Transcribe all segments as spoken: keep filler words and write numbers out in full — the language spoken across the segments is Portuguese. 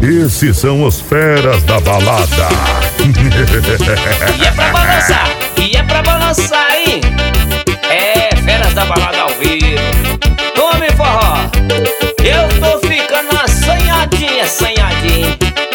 Esses são os feras da balada. E é pra balançar, e é pra balançar, hein? É, feras da balada ao vivo. Tome forró. Eu tô ficando assanhadinha, assanhadinha.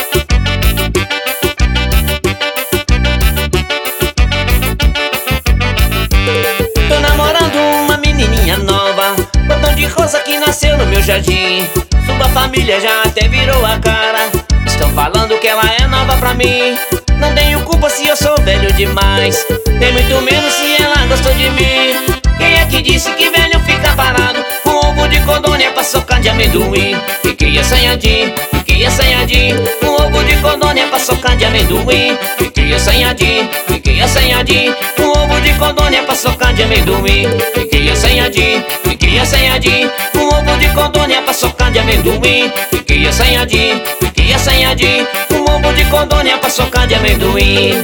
Tô namorando uma menininha nova, botão de rosa que nasceu no meu jardim. Sua família já até virou a cara, estão falando que ela é nova pra mim. Não tenho culpa se eu sou velho demais, tem muito menos se ela gostou de mim. Quem é que disse que velho fica parado com ovo de codorna pra socar de amendoim? Fiquei assanhadinho, fiquei assanhadinho, com ovo de codorna pra socar de amendoim. Fiquei assanhadinho, fiquei assanhadinho, com ovo de codorna pra socar de amendoim. Fiquei assanhadinho, fiquei assanhadinho, com ovo de codorna pra socar de amendoim. Fiquei assanhadinho, fiquei assanhadinho, com ovo de codorna pra socar de amendoim.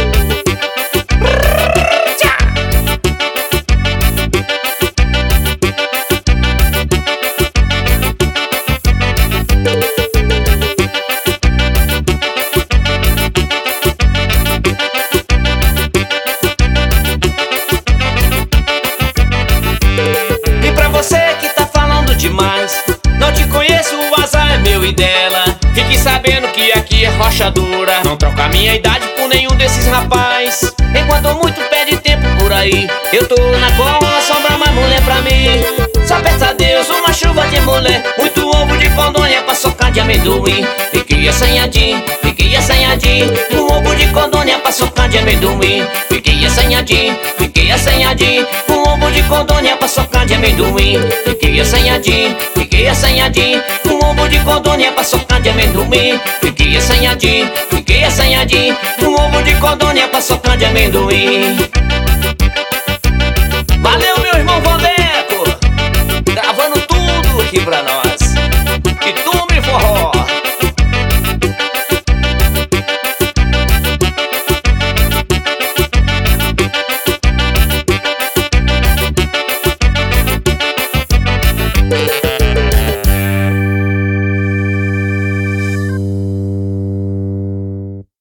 E pra você que tá falando demais, não te conheço, o azar é meu e dela. Fique sabendo que aqui é rocha dura, não troca minha idade por nenhum desses rapaz. Enquanto muito perde tempo por aí, eu tô na cola, sobra mais mulher pra mim. Só peça a Deus uma chuva de mulher, muito ovo de codorna pra socar de amendoim. Fiquei assanhadinho, fiquei assanhadinho, com ovo de codorna pra socar de amendoim. Fiquei assanhadinho, fiquei assanhadinho, com ovo de codorna pra socar de amendoim. Fiquei assanhadinho, fiquei assanhadinho, com ovo de codorna pra socar de amendoim. Fiquei assanhadinho, fiquei assanhadinho, com ovo de codorna pra socar de amendoim.